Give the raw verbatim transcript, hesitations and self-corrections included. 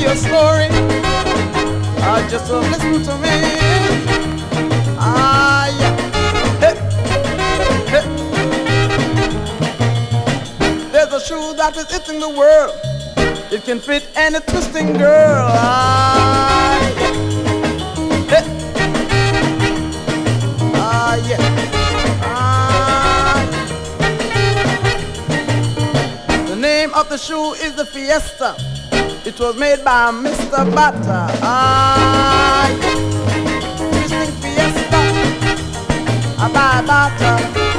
a story. Uh, just to listen to me. Ah, yeah. Hey, hey. There's a shoe that is hitting the world. It can fit any twisting girl. Ah, yeah. Hey. Ah, yeah. Ah. The name of the shoe is the Fiesta. It was made by Mister Bata. Ah, yeah. Twisting Fiesta. I buy Bata.